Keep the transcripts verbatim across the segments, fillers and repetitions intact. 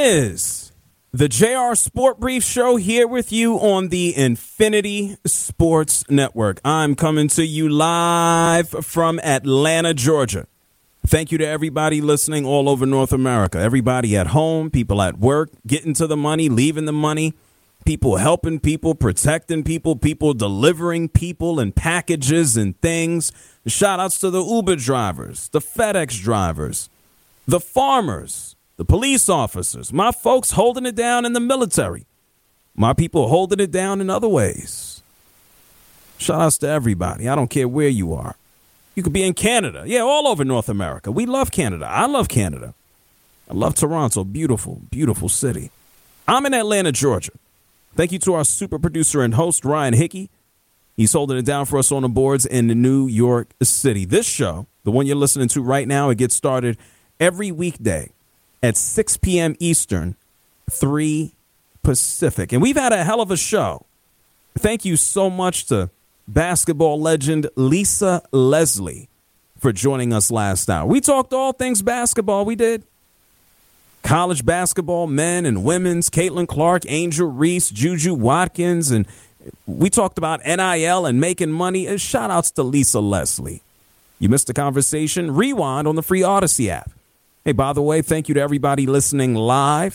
is the J R Sport Brief Show here with you on the Infinity Sports Network. I'm coming to you live from Atlanta, Georgia. Thank you to everybody listening all over North America. Everybody at home, people at work, getting to the money, leaving the money, people helping people, protecting people, people delivering people and packages and things. Shout outs to the Uber drivers, the FedEx drivers, the farmers, the police officers, my folks holding it down in the military, my people holding it down in other ways. Shout outs to everybody. I don't care where you are. You could be in Canada. Yeah, all over North America. We love Canada. I love Canada. I love Toronto. Beautiful, beautiful city. I'm in Atlanta, Georgia. Thank you to our super producer and host, Ryan Hickey. He's holding it down for us on the boards in New York City. This show, the one you're listening to right now, it gets started every weekday at six p.m. Eastern, three Pacific. And we've had a hell of a show. Thank you so much to basketball legend Lisa Leslie for joining us last hour. We talked all things basketball. We did. College basketball, men and women's, Caitlin Clark, Angel Reese, Juju Watkins, and we talked about N I L and making money. And shout outs to Lisa Leslie. You missed the conversation? Rewind on the free Odyssey app. Hey, by the way, thank you to everybody listening live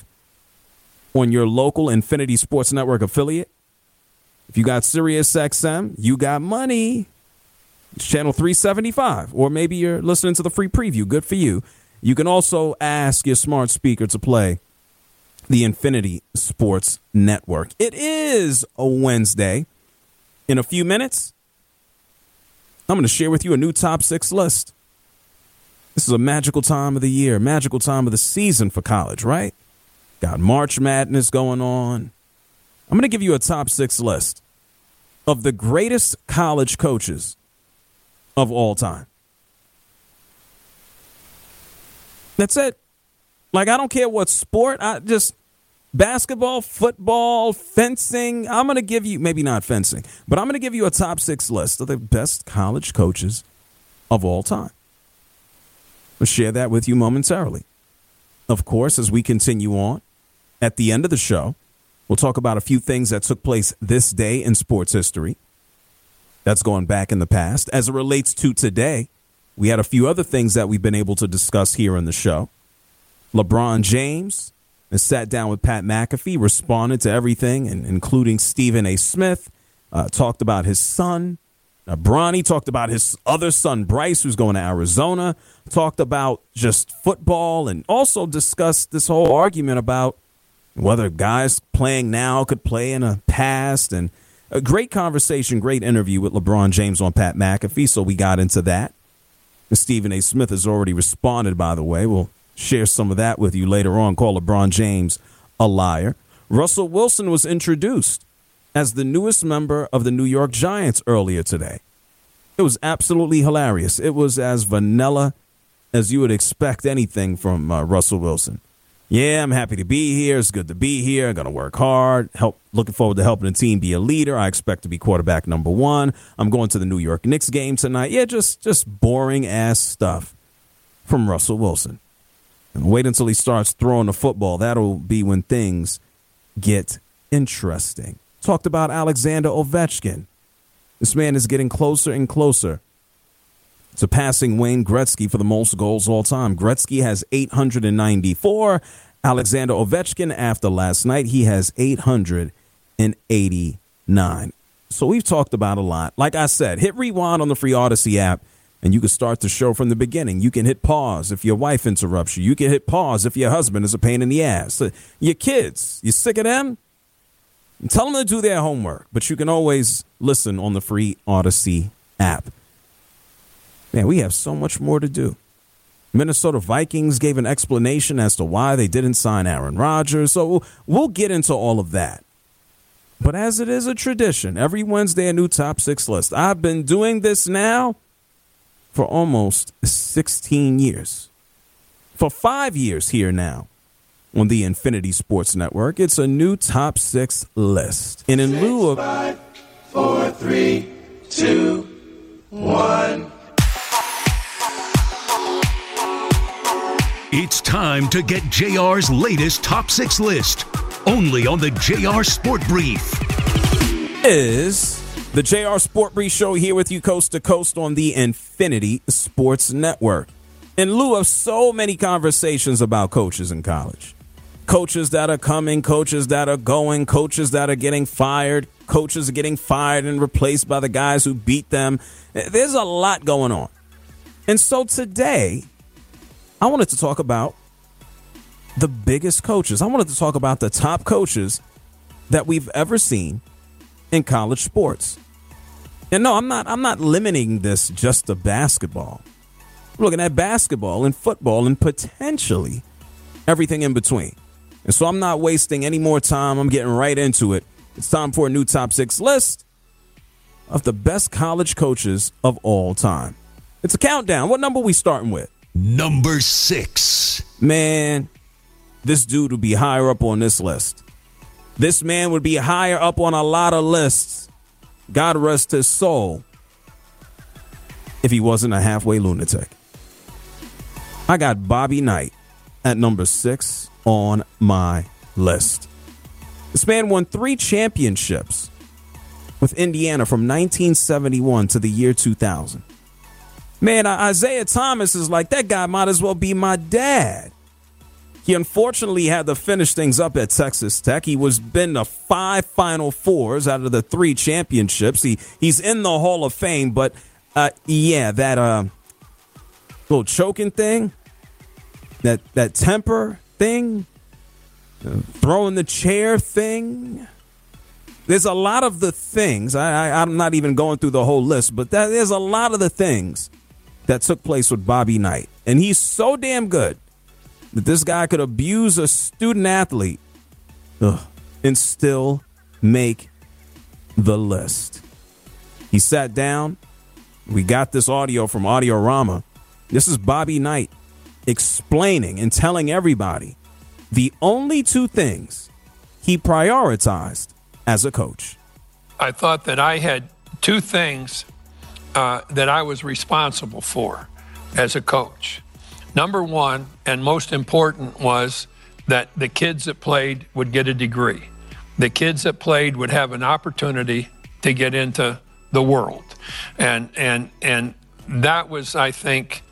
on your local Infinity Sports Network affiliate. If you got Sirius X M, you got money. It's channel three seventy-five. Or maybe you're listening to the free preview. Good for you. You can also ask your smart speaker to play the Infinity Sports Network. It is a Wednesday. In a few minutes, I'm going to share with you a new top six list. This is a magical time of the year, magical time of the season for college, right? Got March Madness going on. I'm going to give you a top six list of the greatest college coaches of all time. That's it. Like, I don't care what sport. I just basketball, football, fencing. I'm going to give you, maybe not fencing, but I'm going to give you a top six list of the best college coaches of all time. I'll share that with you momentarily. Of course, as we continue on, at the end of the show, we'll talk about a few things that took place this day in sports history. That's going back in the past. As it relates to today, we had a few other things that we've been able to discuss here on the show. LeBron James has sat down with Pat McAfee, responded to everything, and including Stephen A. Smith, uh, talked about his son. Uh, Bronny talked about his other son, Bryce, who's going to Arizona, talked about just football, and also discussed this whole argument about whether guys playing now could play in a past. And a great conversation, great interview with LeBron James on Pat McAfee, so we got into that. And Stephen A. Smith has already responded, by the way. We'll share some of that with you later on. Call LeBron James a liar. Russell Wilson was introduced as the newest member of the New York Giants earlier today. It was absolutely hilarious. It was as vanilla as you would expect anything from uh, Russell Wilson. Yeah, I'm happy to be here. It's good to be here. I'm going to work hard. Help. Looking forward to helping the team be a leader. I expect to be quarterback number one. I'm going to the New York Knicks game tonight. Yeah, just, just boring ass stuff from Russell Wilson. And wait until he starts throwing the football. That'll be when things get interesting. Talked about Alexander Ovechkin. This man is getting closer and closer to passing Wayne Gretzky for the most goals all time. Gretzky has eight hundred ninety-four. Alexander Ovechkin, after last night, he has eight hundred eighty-nine. So we've talked about a lot. Like I said, hit rewind on the free Odyssey app, and you can start the show from the beginning. You can hit pause if your wife interrupts you. You can hit pause if your husband is a pain in the ass. Your kids, you sick of them? Tell them to do their homework, but you can always listen on the free Odyssey app. Man, we have so much more to do. Minnesota Vikings gave an explanation as to why they didn't sign Aaron Rodgers, so we'll get into all of that. But as it is a tradition, every Wednesday a new top six list. I've been doing this now for almost sixteen years. For five years here now. On the Infinity Sports Network, it's a new top six list. And in lieu of five, four, three, two, one. It's time to get J R's latest top six list, only on the J R Sport Brief. Is the J R Sport Brief Show here with you coast to coast on the Infinity Sports Network. In lieu of so many conversations about coaches in college, coaches that are coming, coaches that are going, coaches that are getting fired, coaches are getting fired and replaced by the guys who beat them. There's a lot going on. And so today, I wanted to talk about the biggest coaches. I wanted to talk about the top coaches that we've ever seen in college sports. And no, I'm not I'm not limiting this just to basketball. I'm looking at basketball and football and potentially everything in between. And so I'm not wasting any more time. I'm getting right into it. It's time for a new top six list of the best college coaches of all time. It's a countdown. What number are we starting with? Number six. Man, this dude would be higher up on this list. This man would be higher up on a lot of lists. God rest his soul if he wasn't a halfway lunatic. I got Bobby Knight at number six on my list. This man won three championships with Indiana from nineteen seventy-one to the year two thousand. Man, Isaiah Thomas is like, that guy might as well be my dad. He unfortunately had to finish things up at Texas Tech. He was been to five Final Fours out of the three championships. He he's in the Hall of Fame, but uh, yeah, that uh, little choking thing, that that temper thing, uh, throwing the chair thing. There's a lot of the things. I, I I'm not even going through the whole list, but that, there's a lot of the things that took place with Bobby Knight, and he's so damn good that this guy could abuse a student athlete ugh, and still make the list. He sat down. We got this audio from Audiorama. This is Bobby Knight explaining and telling everybody the only two things he prioritized as a coach. I thought that I had two things uh, that I was responsible for as a coach. Number one, and most important, was that the kids that played would get a degree. The kids that played would have an opportunity to get into the world. And and and that was, I think,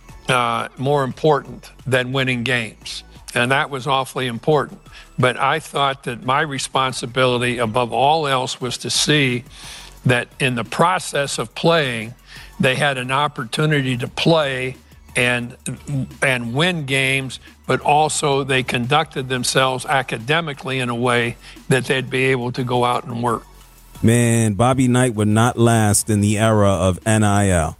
uh, more important than winning games. And that was awfully important. But I thought that my responsibility above all else was to see that in the process of playing, they had an opportunity to play and and win games, but also they conducted themselves academically in a way that they'd be able to go out and work. Man, Bobby Knight would not last in the era of N I L.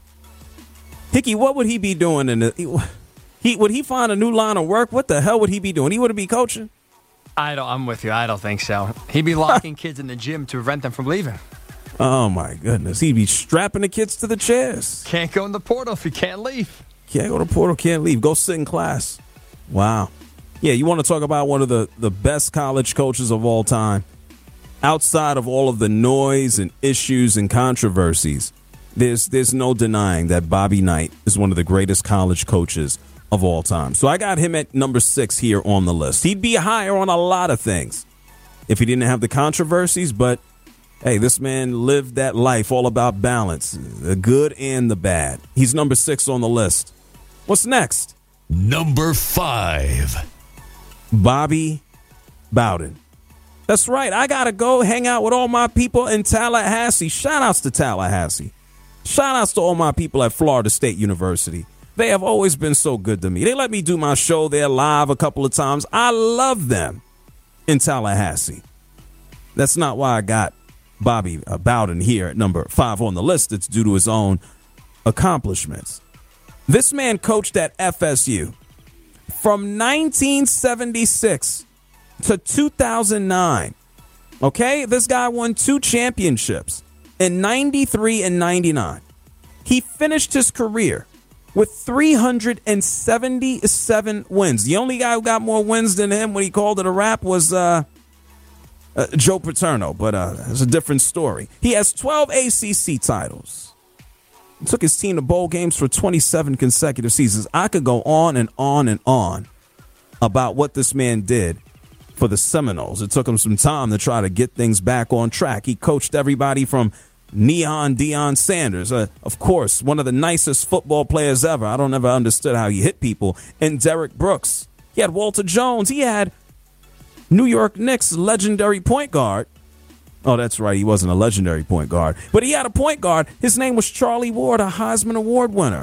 Hickey, what would he be doing in the he would he find a new line of work? What the hell would he be doing? He wouldn't be coaching? I don't I'm with you. I don't think so. He'd be locking kids in the gym to prevent them from leaving. Oh my goodness. He'd be strapping the kids to the chairs. Can't go in the portal if you can't leave. Can't go to portal, can't leave. Go sit in class. Wow. Yeah, you want to talk about one of the, the best college coaches of all time? Outside of all of the noise and issues and controversies, there's there's no denying that Bobby Knight is one of the greatest college coaches of all time. So I got him at number six here on the list. He'd be higher on a lot of things if he didn't have the controversies, but hey, this man lived that life all about balance, the good and the bad. He's number six on the list. What's next? Number five. Bobby Bowden. That's right. I got to go hang out with all my people in Tallahassee. Shout outs to Tallahassee. Shout outs to all my people at Florida State University. They have always been so good to me. They let me do my show there live a couple of times. I love them in Tallahassee. That's not why I got Bobby uh, Bowden here at number five on the list. It's due to his own accomplishments. This man coached at F S U from nineteen seventy-six to two thousand nine. Okay, this guy won two championships in ninety-three and ninety-nine. He finished his career with three hundred seventy-seven wins. The only guy who got more wins than him when he called it a wrap was uh, uh, Joe Paterno, but uh, it's a different story. He has twelve A C C titles, He took his team to bowl games for twenty-seven consecutive seasons. I could go on and on and on about what this man did for the Seminoles. It took him some time to try to get things back on track. He coached everybody from Neon Deion Sanders, uh, of course, one of the nicest football players ever. I don't ever understood how he hit people. And Derek Brooks. He had Walter Jones. He had New York Knicks legendary point guard. Oh, that's right. He wasn't a legendary point guard, but he had a point guard. His name was Charlie Ward, a Heisman Award winner.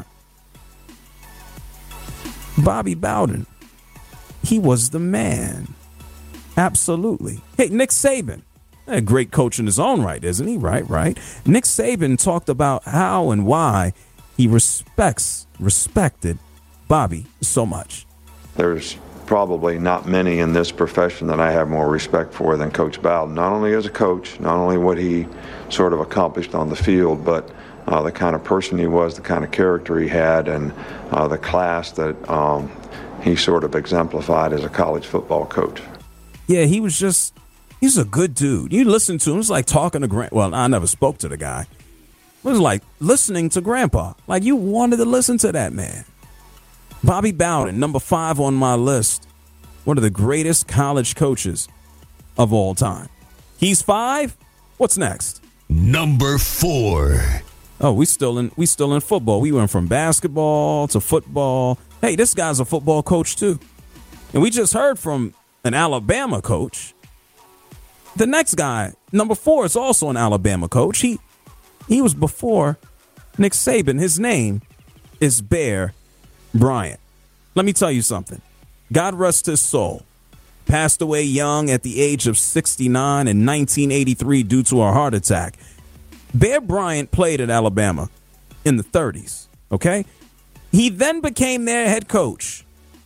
Bobby Bowden. He was the man. Absolutely. Hey, Nick Saban. A great coach in his own right, isn't he? Right, right. Nick Saban talked about how and why he respects, respected Bobby so much. There's probably not many in this profession that I have more respect for than Coach Bowden, not only as a coach, not only what he sort of accomplished on the field, but uh, the kind of person he was, the kind of character he had, and uh, the class that um, he sort of exemplified as a college football coach. Yeah, he was just... He's a good dude. You listen to him. It's like talking to Grandpa. Well, I never spoke to the guy. It was like listening to Grandpa. Like you wanted to listen to that man. Bobby Bowden, number five on my list. One of the greatest college coaches of all time. He's five. What's next? Number four. Oh, we still in we still in football. We went from basketball to football. Hey, this guy's a football coach too. And we just heard from an Alabama coach. The next guy, number four, is also an Alabama coach. He he was before Nick Saban. His name is Bear Bryant. Let me tell you something. God rest his soul. Passed away young at the age of sixty-nine in nineteen eighty-three due to a heart attack. Bear Bryant played at Alabama in the thirties, okay? He then became their head coach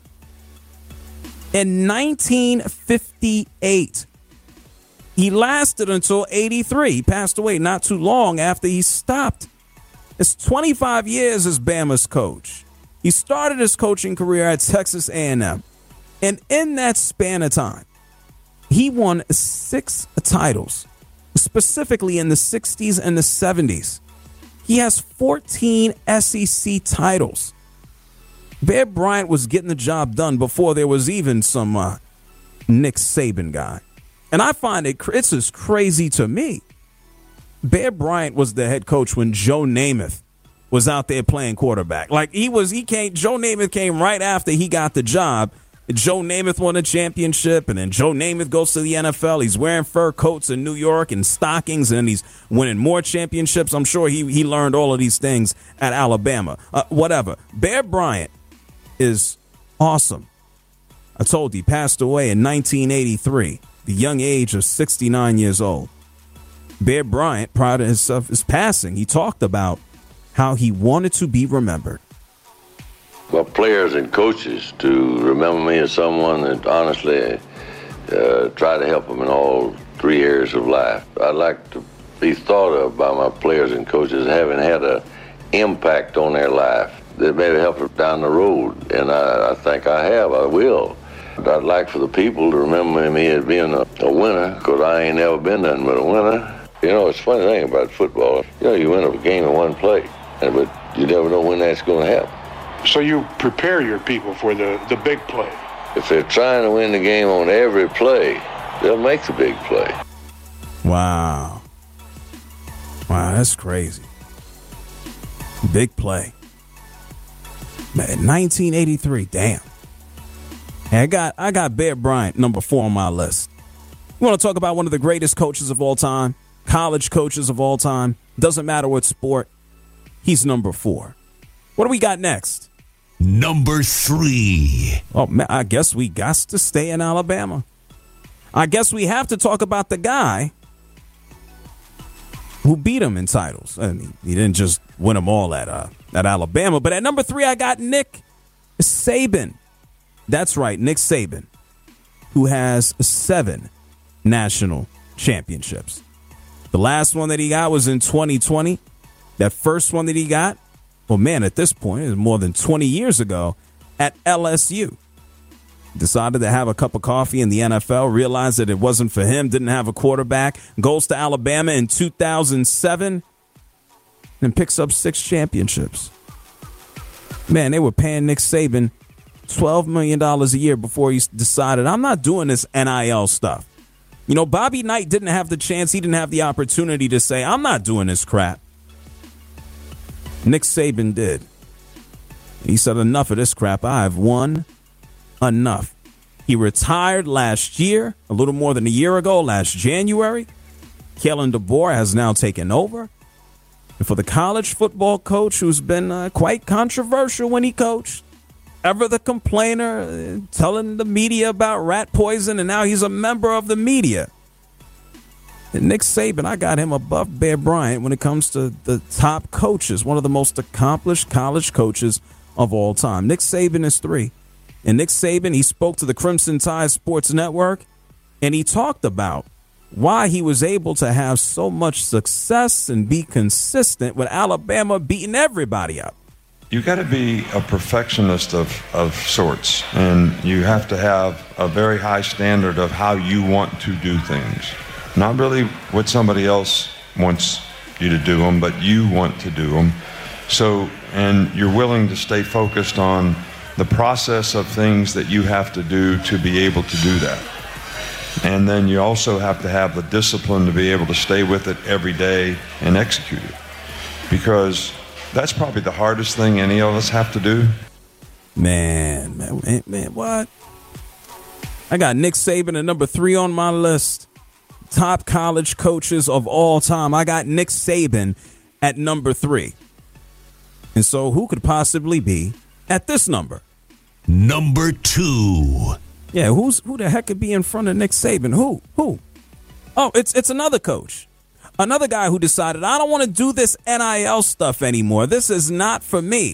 in nineteen fifty-eight. He lasted until eighty-three. He passed away not too long after he stopped. It's twenty-five years as Bama's coach. He started his coaching career at Texas A and M. And in that span of time, he won six titles, specifically in the sixties and the seventies. He has fourteen S E C titles. Bear Bryant was getting the job done before there was even some uh, Nick Saban guy. And I find it, it's as crazy to me. Bear Bryant was the head coach when Joe Namath was out there playing quarterback. Like he was, he came, Joe Namath came right after he got the job. Joe Namath won a championship, and then Joe Namath goes to the N F L. He's wearing fur coats in New York and stockings, and he's winning more championships. I'm sure he, he learned all of these things at Alabama. Uh, whatever. Bear Bryant is awesome. I told you, he passed away in nineteen eighty-three. The young age of sixty-nine years old. Bear Bryant, prior to his, uh, his passing, he talked about how he wanted to be remembered. Well, players and coaches to remember me as someone that honestly uh, try to help them in all three areas of life. I'd like to be thought of by my players and coaches having had an impact on their life that maybe help them down the road, and I, I think I have, I will. I'd like for the people to remember me as being a, a winner, because I ain't never been nothing but a winner. You know, it's a funny thing about football. You know, you win a game in one play, but you never know when that's going to happen. So you prepare your people for the, the big play. If they're trying to win the game on every play, they'll make the big play. Wow. Wow, that's crazy. Big play. Man, nineteen eighty-three, damn. Hey, I got I got Bear Bryant, number four on my list. You want to talk about one of the greatest coaches of all time, college coaches of all time, doesn't matter what sport, he's number four. What do we got next? Number three. Oh, man, I guess we got to stay in Alabama. I guess we have to talk about the guy who beat him in titles. I mean, he didn't just win them all at uh, at Alabama. But at number three, I got Nick Saban. That's right, Nick Saban, who has seven national championships. The last one that he got was in twenty twenty. That first one that he got, well, man, at this point, it was more than twenty years ago at L S U. Decided to have a cup of coffee in the N F L, realized that it wasn't for him, didn't have a quarterback, goes to Alabama in two thousand seven. and picks up six championships. Man, they were paying Nick Saban twelve million dollars a year before he decided, I'm not doing this N I L stuff. You know, Bobby Knight didn't have the chance. He didn't have the opportunity to say, I'm not doing this crap. Nick Saban did. He said, enough of this crap. I've won enough. He retired last year, a little more than a year ago, last January. Kalen DeBoer has now taken over. And for the college football coach who's been uh, quite controversial when he coached, ever the complainer, uh, telling the media about rat poison, and now he's a member of the media. And Nick Saban, I got him above Bear Bryant when it comes to the top coaches, one of the most accomplished college coaches of all time. Nick Saban is three. And Nick Saban, he spoke to the Crimson Tide Sports Network, and he talked about why he was able to have so much success and be consistent with Alabama beating everybody up. You got to be a perfectionist of, of sorts, and you have to have a very high standard of how you want to do things. Not really what somebody else wants you to do them, but you want to do them. So, and you're willing to stay focused on the process of things that you have to do to be able to do that. And then you also have to have the discipline to be able to stay with it every day and execute it. Because that's probably the hardest thing any of us have to do. Man, man, man, what? I got Nick Saban at number three on my list. Top college coaches of all time. I got Nick Saban at number three. And so who could possibly be at this number? Number two. Yeah, who's who the heck could be in front of Nick Saban? Who? Who? Oh, it's it's another coach. Another guy who decided, I don't want to do this N I L stuff anymore. This is not for me.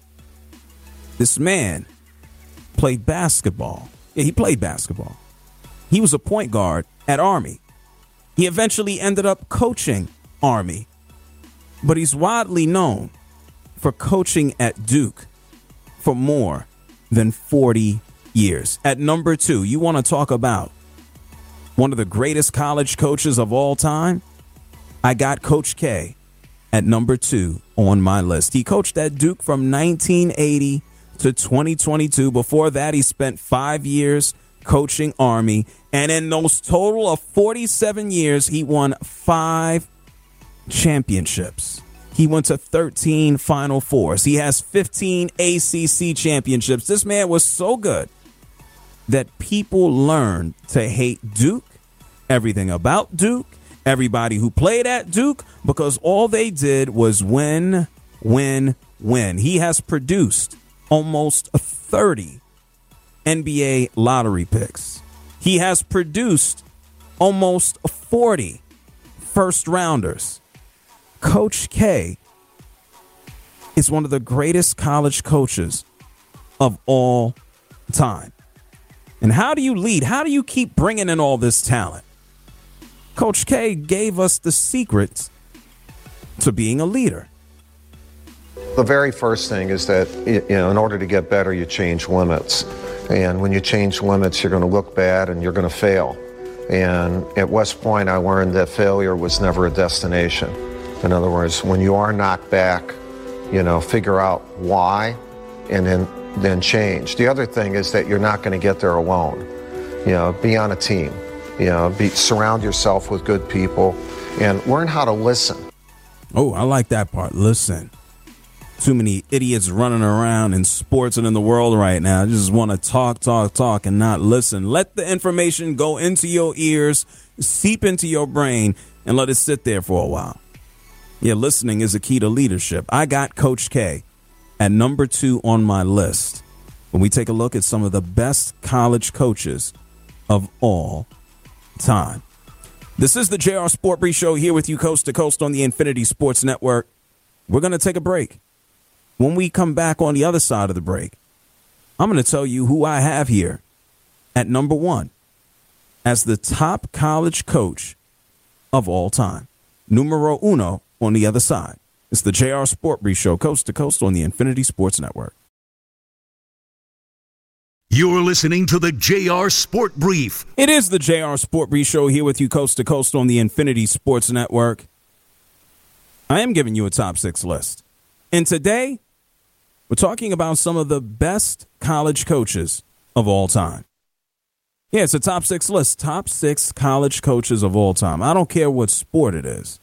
This man played basketball. Yeah, he played basketball. He was a point guard at Army. He eventually ended up coaching Army. But he's widely known for coaching at Duke for more than forty years. At number two, you want to talk about one of the greatest college coaches of all time? I got Coach K at number two on my list. He coached at Duke from nineteen eighty to twenty twenty-two. Before that, he spent five years coaching Army. And in those total of forty-seven years, he won five championships. He went to thirteen Final Fours. He has fifteen A C C championships. This man was so good that people learned to hate Duke, everything about Duke, everybody who played at Duke, because all they did was win, win, win. He has produced almost thirty N B A lottery picks. He has produced almost forty first rounders. Coach K is one of the greatest college coaches of all time. And how do you lead? How do you keep bringing in all this talent? Coach K gave us the secrets to being a leader. The very first thing is that, you know, in order to get better, you change limits. And when you change limits, you're going to look bad and you're going to fail. And at West Point, I learned that failure was never a destination. In other words, when you are knocked back, you know, figure out why and then then change. The other thing is that you're not going to get there alone. You know, be on a team. You know, be, surround yourself with good people and learn how to listen. Oh, I like that part. Listen. Too many idiots running around in sports and in the world right now. Just want to talk, talk, talk and not listen. Let the information go into your ears, seep into your brain, and let it sit there for a while. Yeah, listening is a key to leadership. I got Coach K at number two on my list when we take a look at some of the best college coaches of all time. This is the J R Sport Brief Show here with you coast to coast on the Infinity Sports Network. We're going to take a break. When we come back on the other side of the break, I'm going to tell you who I have here at number one as the top college coach of all time. Numero uno on the other side. It's the J R Sport Brief Show, coast to coast on the Infinity Sports Network. You're listening to the J R Sport Brief. It is the J R Sport Brief Show here with you coast to coast on the Infinity Sports Network. I am giving you a top six list. And today, we're talking about some of the best college coaches of all time. Yeah, it's a top six list. Top six college coaches of all time. I don't care what sport it is.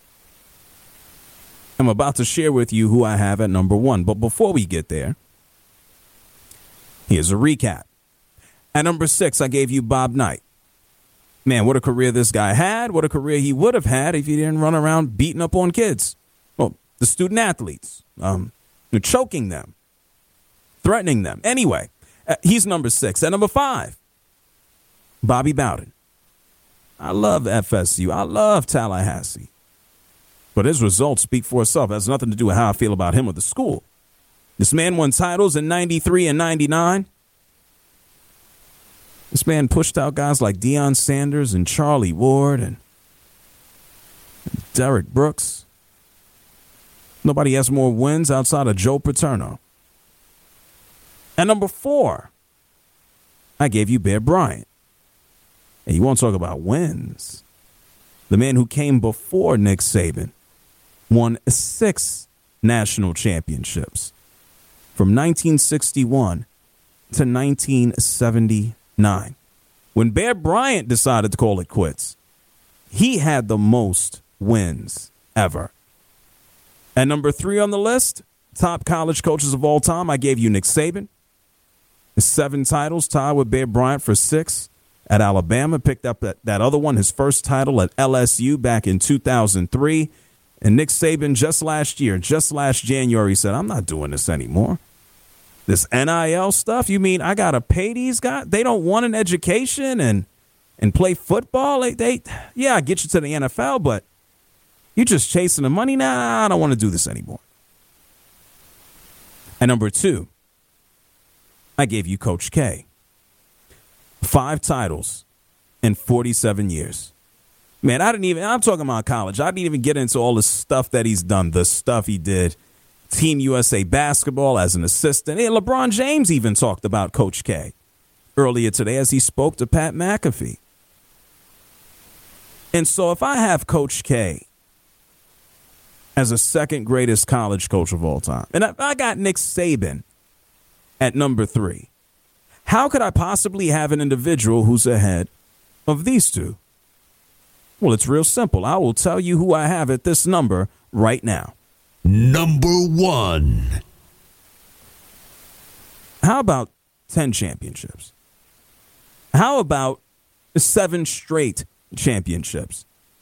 I'm about to share with you who I have at number one. But before we get there, here's a recap. At number six, I gave you Bob Knight. Man, what a career this guy had. What a career he would have had if he didn't run around beating up on kids. Well, the student athletes, um, choking them, threatening them. Anyway, uh, he's number six. At number five, Bobby Bowden. I love F S U. I love Tallahassee. But his results speak for itself. It has nothing to do with how I feel about him or the school. This man won titles in ninety-three and ninety-nine. This man pushed out guys like Deion Sanders and Charlie Ward and Derek Brooks. Nobody has more wins outside of Joe Paterno. At number four, I gave you Bear Bryant. And you want to talk about wins. The man who came before Nick Saban won six national championships from nineteen sixty-one to nineteen seventy-nine. When Bear Bryant decided to call it quits, he had the most wins ever. At number three on the list, top college coaches of all time, I gave you Nick Saban. Seven titles, tied with Bear Bryant for six at Alabama. Picked up that, that other one, his first title at L S U back in two thousand three. And Nick Saban just last year, just last January, said, I'm not doing this anymore. This N I L stuff, you mean I got to pay these guys? They don't want an education and and play football? They, they Yeah, I get you to the N F L, but you're just chasing the money? Nah, I don't want to do this anymore. And number two, I gave you Coach K. Five titles in forty-seven years. Man, I didn't even, I'm talking about college. I didn't even get into all the stuff that he's done, the stuff he did. Team U S A basketball as an assistant. Hey, LeBron James even talked about Coach K earlier today as he spoke to Pat McAfee. And so if I have Coach K as a second greatest college coach of all time, and I got Nick Saban at number three, how could I possibly have an individual who's ahead of these two? Well, it's real simple. I will tell you who I have at this number right now. Number one. How about ten championships? How about seven straight championships?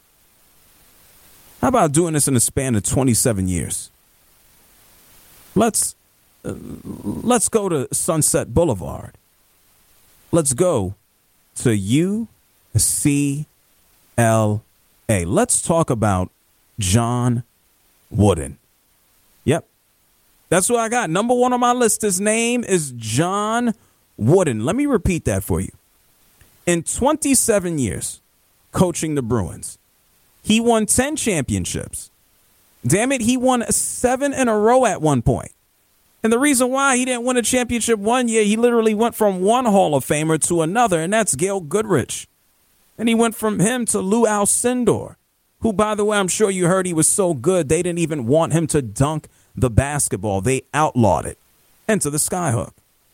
How about doing this in a span of twenty-seven years? Let's uh, let's go to Sunset Boulevard. Let's go to U C L A. Let's talk about John Wooden. Yep. That's what I got. Number one on my list. His name is John Wooden. Let me repeat that for you. In twenty-seven years coaching the Bruins, he won ten championships. Damn it, he won seven in a row at one point. And the reason why he didn't win a championship one year, he literally went from one Hall of Famer to another, and that's Gail Goodrich. And he went from him to Lou Alcindor, who, by the way, I'm sure you heard he was so good, they didn't even want him to dunk the basketball. They outlawed it. And to the skyhook.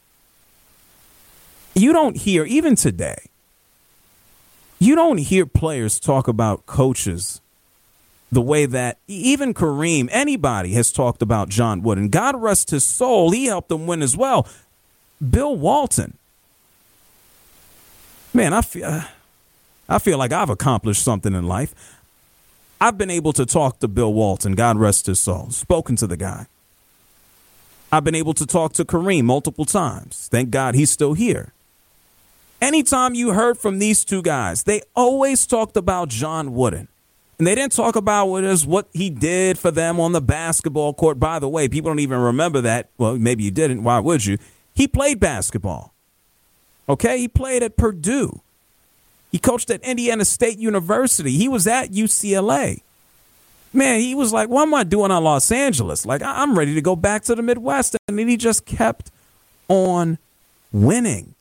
You don't hear, even today, you don't hear players talk about coaches the way that even Kareem, anybody has talked about John Wooden. God rest his soul, he helped them win as well. Bill Walton. Man, I feel... I feel like I've accomplished something in life. I've been able to talk to Bill Walton, God rest his soul, spoken to the guy. I've been able to talk to Kareem multiple times. Thank God he's still here. Anytime you heard from these two guys, they always talked about John Wooden. And they didn't talk about what is what he did for them on the basketball court. By the way, people don't even remember that. Well, maybe you didn't. Why would you? He played basketball. Okay, he played at Purdue. He coached at Indiana State University. He was at U C L A. Man, he was like, what am I doing in Los Angeles? Like, I'm ready to go back to the Midwest. And then he just kept on winning.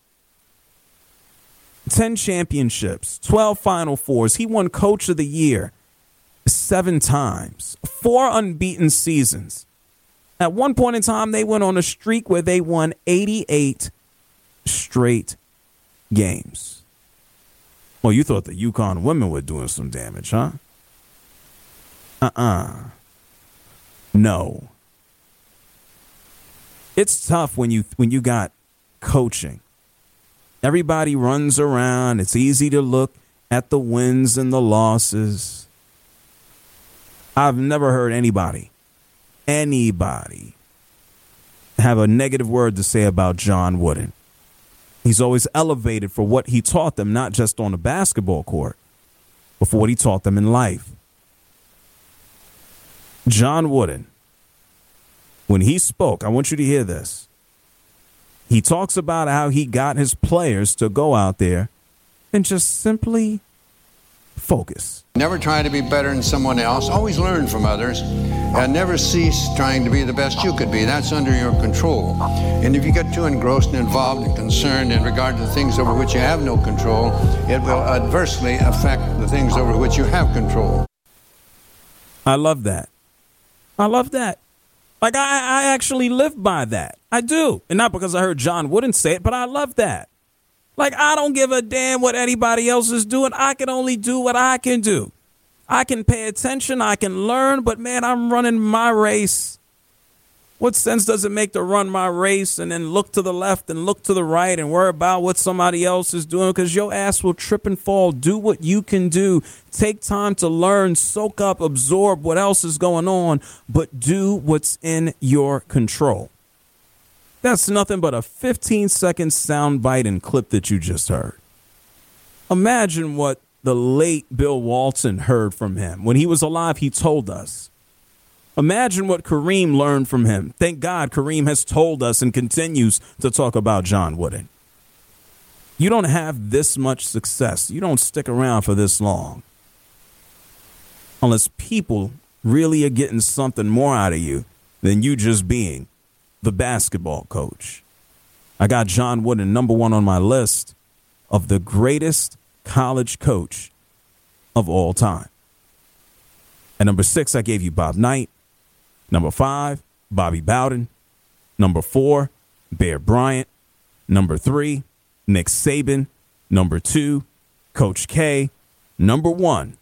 ten championships, twelve Final Fours. He won Coach of the Year seven times, four unbeaten seasons. At one point in time, they went on a streak where they won eighty-eight straight games. Well, you thought the UConn women were doing some damage, huh? Uh-uh. No. It's tough when you when you got coaching. Everybody runs around. It's easy to look at the wins and the losses. I've never heard anybody, anybody have a negative word to say about John Wooden. He's always elevated for what he taught them, not just on the basketball court, but for what he taught them in life. John Wooden, when he spoke, I want you to hear this. He talks about how he got his players to go out there and just simply focus. Never try to be better than someone else. Always learn from others. And never cease trying to be the best you could be. That's under your control. And if you get too engrossed and involved and concerned in regard to things over which you have no control, it will adversely affect the things over which you have control. I love that. I love that. Like, I, I actually live by that. I do. And not because I heard John Wooden say it, but I love that. Like, I don't give a damn what anybody else is doing. I can only do what I can do. I can pay attention. I can learn. But, man, I'm running my race. What sense does it make to run my race and then look to the left and look to the right and worry about what somebody else is doing? Because your ass will trip and fall. Do what you can do. Take time to learn, soak up, absorb what else is going on, but do what's in your control. That's nothing but a fifteen-second soundbite and clip that you just heard. Imagine what the late Bill Walton heard from him. When he was alive, he told us. Imagine what Kareem learned from him. Thank God Kareem has told us and continues to talk about John Wooden. You don't have this much success. You don't stick around for this long unless people really are getting something more out of you than you just being the basketball coach. I got John Wooden number one on my list of the greatest college coach of all time. At number six, I gave you Bob Knight. Number five, Bobby Bowden. Number four, Bear Bryant. Number three, Nick Saban. Number two, Coach K. Number one,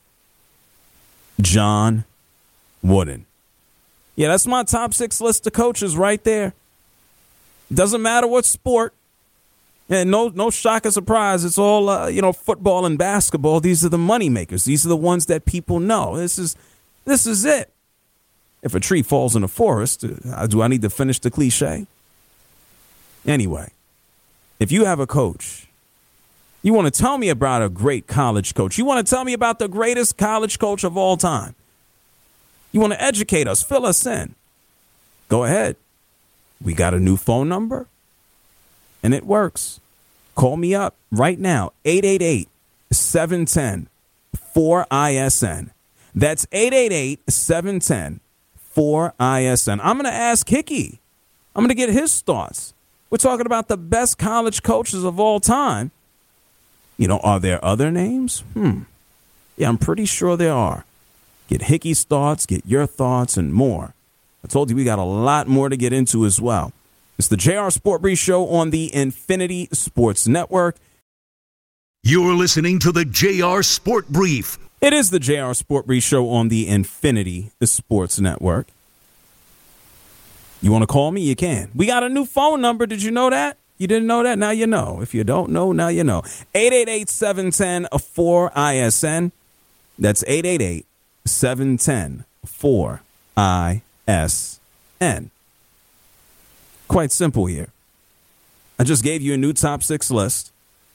John Wooden. Yeah, that's my top six list of coaches right there. Doesn't matter what sport. And no no shock or surprise. It's all, uh, you know, football and basketball. These are the money makers. These are the ones that people know. This is this is it. If a tree falls in a forest, uh, do I need to finish the cliche? Anyway, if you have a coach, you want to tell me about a great college coach. You want to tell me about the greatest college coach of all time. You want to educate us, fill us in. Go ahead. We got a new phone number, and it works. Call me up right now, eight eight eight, seven one zero, four I S N. That's eight eight eight, seven one zero, four I S N. I'm going to ask Hickey. I'm going to get his thoughts. We're talking about the best college coaches of all time. You know, are there other names? Hmm. Yeah, I'm pretty sure there are. Get Hickey's thoughts, get your thoughts, and more. I told you we got a lot more to get into as well. It's the J R Sport Brief Show on the Infinity Sports Network. You're listening to the J R Sport Brief. It is the J R Sport Brief Show on the Infinity Sports Network. You want to call me? You can. We got a new phone number. Did you know that? You didn't know that? Now you know. If you don't know, now you know. eight eight eight, seven one zero, four I S N. That's eight eight eight, seven one zero, four I S N. Quite simple here. I just gave you a new top six list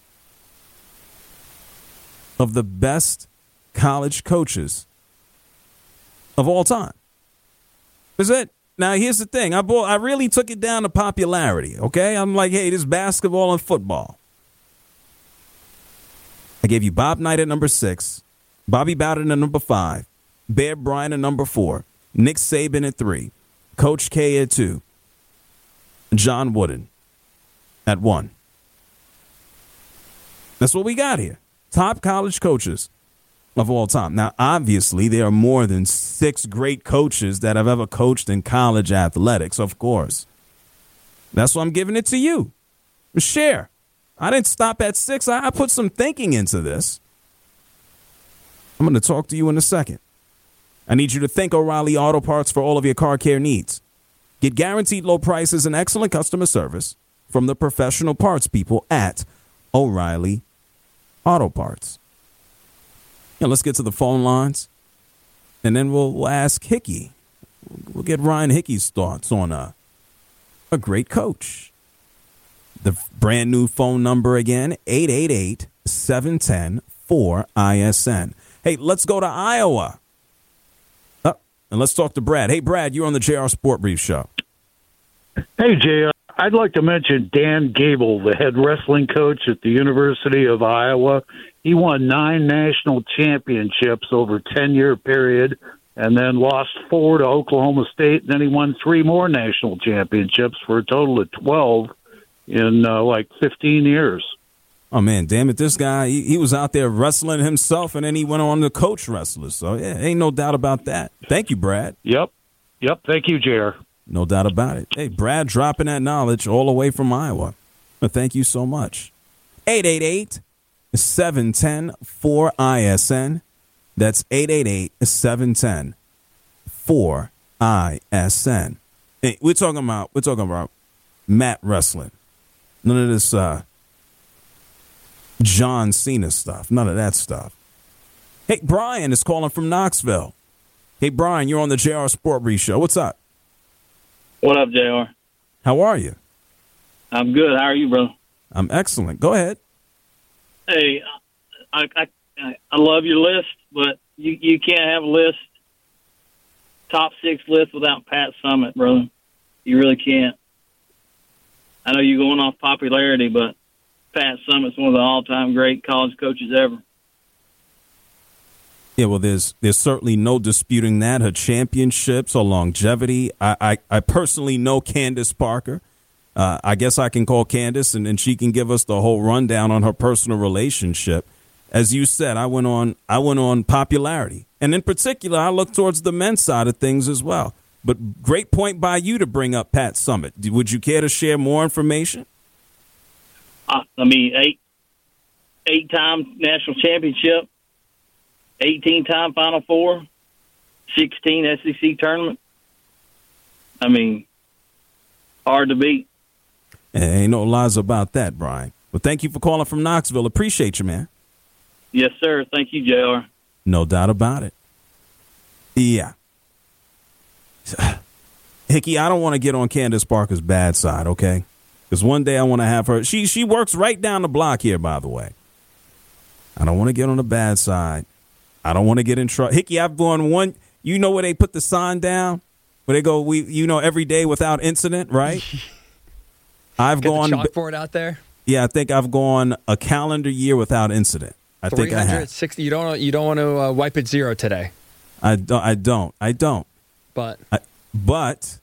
of the best college coaches of all time. That's it. Now, here's the thing. I bought, I really took it down to popularity, okay? I'm like, hey, this is basketball and football. I gave you Bob Knight at number six, Bobby Bowden at number five, Bear Bryant at number four, Nick Saban at three, Coach K at two, John Wooden at one. That's what we got here. Top college coaches of all time. Now, obviously, there are more than six great coaches that have ever coached in college athletics, of course. That's why I'm giving it to you. Share. I didn't stop at six. I, I put some thinking into this. I'm going to talk to you in a second. I need you to thank O'Reilly Auto Parts for all of your car care needs. Get guaranteed low prices and excellent customer service from the professional parts people at O'Reilly Auto Parts. Now, let's get to the phone lines, and then we'll, we'll ask Hickey. We'll get Ryan Hickey's thoughts on a, a great coach. The brand new phone number again, eight eight eight, seven one zero, four I S N. Hey, let's go to Iowa. Oh, and let's talk to Brad. Hey, Brad, you're on the J R Sport Brief Show. Hey, J R. I'd like to mention Dan Gable, the head wrestling coach at the University of Iowa. He won nine national championships over a ten-year period and then lost four to Oklahoma State. And then he won three more national championships for a total of twelve in uh, like fifteen years. Oh, man, damn it. This guy, he, he was out there wrestling himself, and then he went on to coach wrestlers. So, yeah, ain't no doubt about that. Thank you, Brad. Yep. Yep. Thank you, J R. No doubt about it. Hey, Brad dropping that knowledge all the way from Iowa. Well, thank you so much. eight eight eight, seven one zero, four I S N. That's eight eight eight, seven one zero, four I S N. Hey, we're talking about we're talking about mat wrestling. None of this uh, John Cena stuff. None of that stuff. Hey, Brian is calling from Knoxville. Hey, Brian, you're on the J R Sport Brief Show. What's up? What up, J R? How are you? I'm good. How are you, brother? I'm excellent. Go ahead. Hey, I I, I love your list, but you, you can't have a list, top six list without Pat Summitt, brother. You really can't. I know you're going off popularity, but Pat Summitt's one of the all-time great college coaches ever. Yeah, well, there's there's certainly no disputing that. Her championships, her longevity. I, I, I personally know Candace Parker. Uh, I guess I can call Candace, and, and she can give us the whole rundown on her personal relationship. As you said, I went on I went on popularity. And in particular, I look towards the men's side of things as well. But great point by you to bring up Pat Summitt. Would you care to share more information? Uh, I mean, eight, eight-time national championship, eighteen-time Final Four, sixteen S E C tournament. I mean, hard to beat. Ain't no lies about that, Brian. Well, thank you for calling from Knoxville. Appreciate you, man. Yes, sir. Thank you, J R. No doubt about it. Yeah. Hickey, I don't want to get on Candace Parker's bad side, okay? Because one day I want to have her. She she works right down the block here, by the way. I don't want to get on the bad side. I don't want to get in trouble. Hickey, I've gone one. You know where they put the sign down? Where they go, we you know, every day without incident, right? I've Get gone. the chalkboard out there. Yeah, I think I've gone a calendar year without incident. I think I have. sixty You don't. You don't want to uh, wipe it zero today. I don't. I don't. I don't. But. I, but.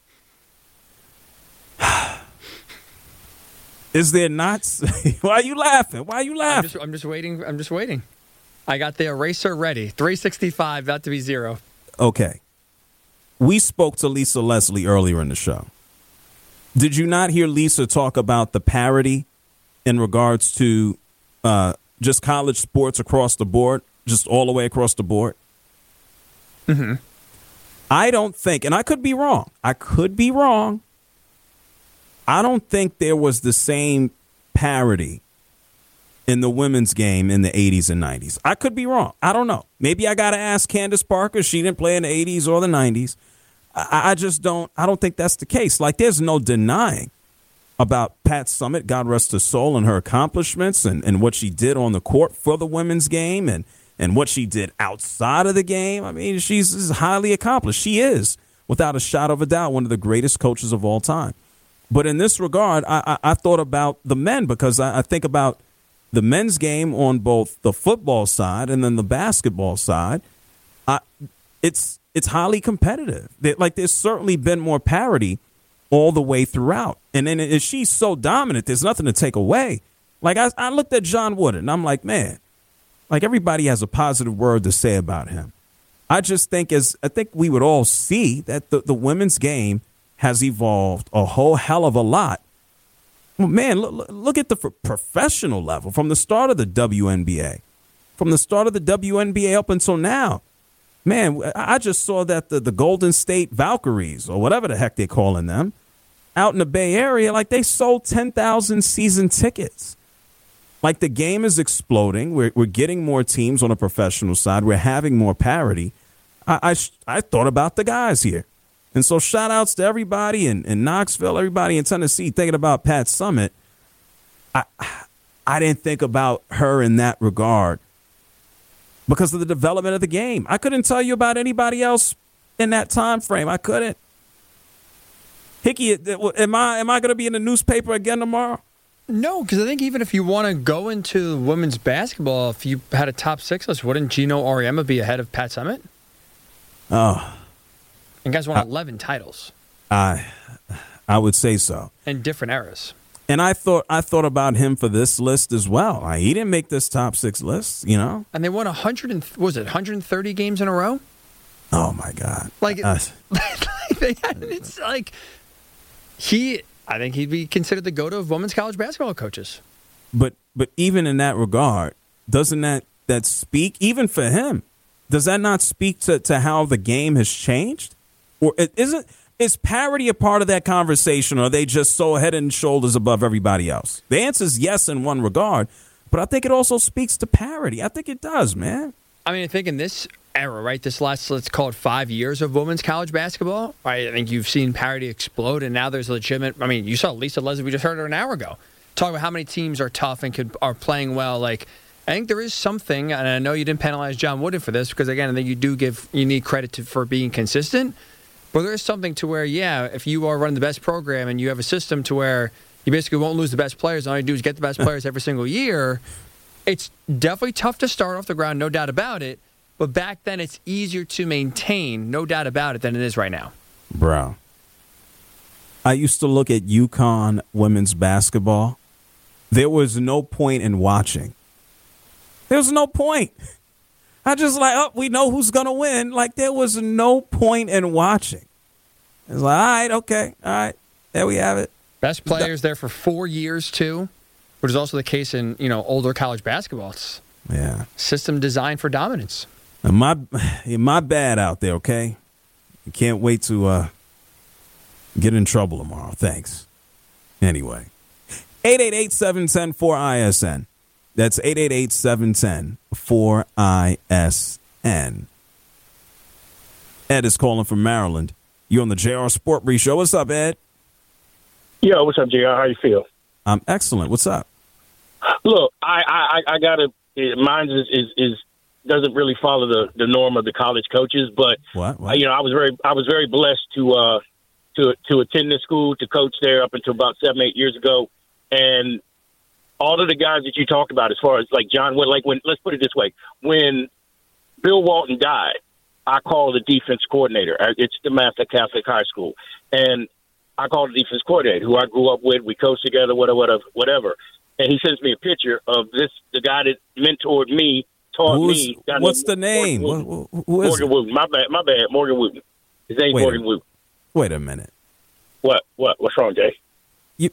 Is there not? Why are you laughing? Why are you laughing? I'm just, I'm just waiting. I'm just waiting. I got the eraser ready. three sixty-five, about to be zero. Okay. We spoke to Lisa Leslie earlier in the show. Did you not hear Lisa talk about the parity in regards to uh, just college sports across the board, just all the way across the board? Mm-hmm. I don't think, and I could be wrong. I could be wrong. I don't think there was the same parity in the women's game in the eighties and nineties. I could be wrong. I don't know. Maybe I got to ask Candace Parker. She didn't play in the eighties or the nineties. I, I just don't. I don't think that's the case. Like, there's no denying about Pat Summitt, God rest her soul, and her accomplishments and, and what she did on the court for the women's game and, and what she did outside of the game. I mean, she's, she's highly accomplished. She is, without a shadow of a doubt, one of the greatest coaches of all time. But in this regard, I, I, I thought about the men because I, I think about the men's game on both the football side and then the basketball side. I, it's it's highly competitive. Like, there's certainly been more parity all the way throughout. And then if she's so dominant, there's nothing to take away. Like, I, I looked at John Wooden, and I'm like, man, Like, everybody has a positive word to say about him. I just think as I think we would all see that the, the women's game has evolved a whole hell of a lot. Well, man, look, look at the professional level from the start of the W N B A, from the start of the W N B A up until now. Man, I just saw that the, the Golden State Valkyries, or whatever the heck they're calling them, out in the Bay Area, like they sold ten thousand season tickets. Like, the game is exploding. We're, we're getting more teams on the professional side. We're having more parity. I, I, I thought about the guys here. And so shout outs to everybody in, in Knoxville, everybody in Tennessee thinking about Pat Summitt. I, I didn't think about her in that regard because of the development of the game. I couldn't tell you about anybody else in that time frame. I couldn't. Hickey, am I am I going to be in the newspaper again tomorrow? No, because I think even if you want to go into women's basketball, if you had a top six list, wouldn't Gino Auriemma be ahead of Pat Summitt? Oh. And guys won eleven titles. I I would say so. In different eras. And I thought I thought about him for this list as well. Like, he didn't make this top six list, you know? And they won one hundred and, what was it, one hundred thirty games in a row? Oh, my God. Like, uh, they had, it's like, he, I think he'd be considered the go-to of women's college basketball coaches. But but even in that regard, doesn't that, that speak, even for him, does that not speak to, to how the game has changed? Or it isn't is parity a part of that conversation, or are they just so head and shoulders above everybody else? The answer is yes in one regard, but I think it also speaks to parity. I think it does, man. I mean, I think in this era, right, this last, let's call it five years of women's college basketball, right, I think you've seen parity explode, and now there's legitimate, I mean, you saw Lisa Leslie, we just heard her an hour ago, talking about how many teams are tough and could, are playing well. Like, I think there is something, and I know you didn't penalize John Wooden for this, because, again, I think you do give unique credit to, for being consistent. But there is something to where, yeah, if you are running the best program and you have a system to where you basically won't lose the best players, all you do is get the best players every single year, it's definitely tough to start off the ground, no doubt about it. But back then, it's easier to maintain, no doubt about it, than it is right now. Bro, I used to look at UConn women's basketball. There was no point in watching. There was no point. I just like, oh, we know who's going to win. Like, there was no point in watching. It's like, all right, okay, all right, there we have it. Best players there for four years, too, which is also the case in, you know, older college basketball. It's yeah. System designed for dominance. And my, my bad out there, okay? I can't wait to uh, get in trouble tomorrow. Thanks. Anyway, eight eight eight, seven one zero, four I S N. That's eight eight eight, seven one zero, four I S N. Ed is calling from Maryland. You're on the J R Sport Brief Show. What's up, Ed? Yo, what's up, J R? How you feel? I'm excellent. What's up? Look, I I, I got to. Mine is, is is doesn't really follow the, the norm of the college coaches, but what? what? you know, I was very I was very blessed to uh to to attend this school, to coach there up until about seven eight years ago, and all of the guys that you talk about, as far as like John Wood, like when, let's put it this way, when Bill Walton died, I called the defense coordinator. It's the Master Catholic High School. And I called the defense coordinator, who I grew up with. We coached together, whatever, whatever, whatever. And he sends me a picture of this, the guy that mentored me, taught Who's, me. What's the name? Who, who is Morgan Wooten. My bad, my bad, Morgan Wooten. His name's wait Morgan a, Wooten. Wait a minute. What? What? What's wrong, Jay? You...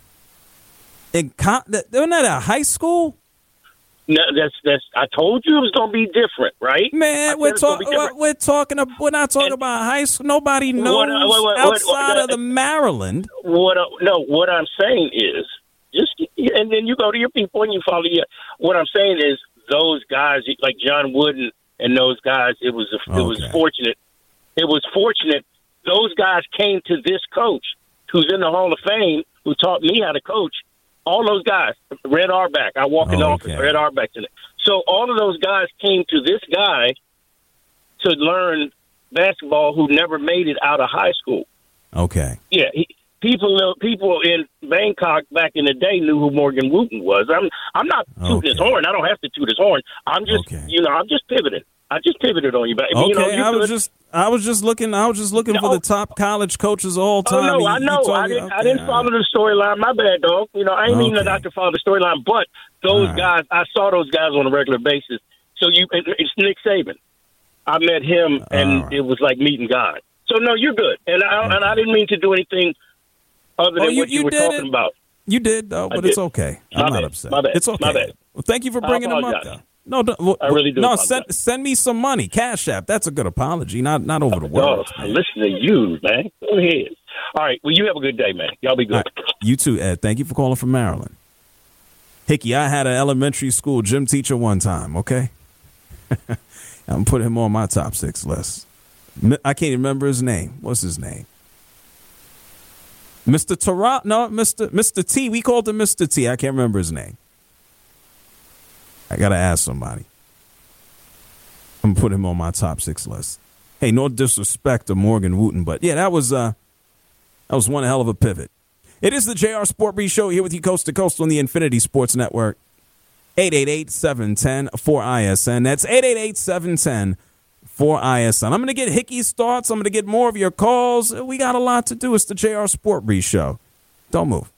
In con- they're not at high school. No, that's that's. I told you it was going to be different, right? Man, we're talking. We're talking. About, we're not talking and about high school. Nobody knows what, what, what, outside what, what, of the Maryland. What? No, what I'm saying is just, and then you go to your people and you follow your. What I'm saying is those guys like John Wooden and those guys. It was a, okay. it was fortunate. It was fortunate. Those guys came to this coach, who's in the Hall of Fame, who taught me how to coach. All those guys, Red Auerbach, I walk in the oh, office, okay. Red Auerbach's in it. So all of those guys came to this guy to learn basketball who never made it out of high school. Okay. Yeah, he, people people in Bangkok back in the day knew who Morgan Wooten was. I'm I'm not tooting okay. his horn. I don't have to toot his horn. I'm just, okay. you know, I'm just pivoting. I just pivoted on you, but okay. you know, you I was could, just, I was just looking, I was just looking no. for the top college coaches of all time. Oh no, he, I know. I didn't, okay. I didn't follow the storyline. My bad, dog. You know, I ain't okay. mean that I to follow the storyline, but Those right. guys, I saw those guys on a regular basis. So you, it's Nick Saban. I met him, and right. it was like meeting God. So no, you're good. And I okay. and I didn't mean to do anything other than oh, you, what you, you were talking it. about. You did though, but it's okay. I'm My not bad. upset. My bad. It's okay. My bad. Well, thank you for bringing them up. Though. No, no, well, I really do. No, apologize. send send me some money, Cash App. That's a good apology. Not not over the world. Oh, listen to you, man. Go ahead. All right. Well, you have a good day, man. Y'all be good. Right. You too, Ed. Thank you for calling from Maryland. Hickey, I had an elementary school gym teacher one time. Okay, I'm putting him on my top six list. I can't remember his name. What's his name? Mister Tarot? No, Mister Mister T. We called him Mister T. I can't remember his name. I gotta ask somebody. I'm gonna put him on my top six list. Hey, no disrespect to Morgan Wooten, but yeah, that was uh, that was one hell of a pivot. It is the J R Sport Brief Show here with you coast to coast on the Infinity Sports Network. eight eight eight, seven one zero, four I S N. That's eight eight eight, seven one zero, four I S N. I'm gonna get Hickey's thoughts. I'm gonna get more of your calls. We got a lot to do. It's the J R Sport Brief Show. Don't move.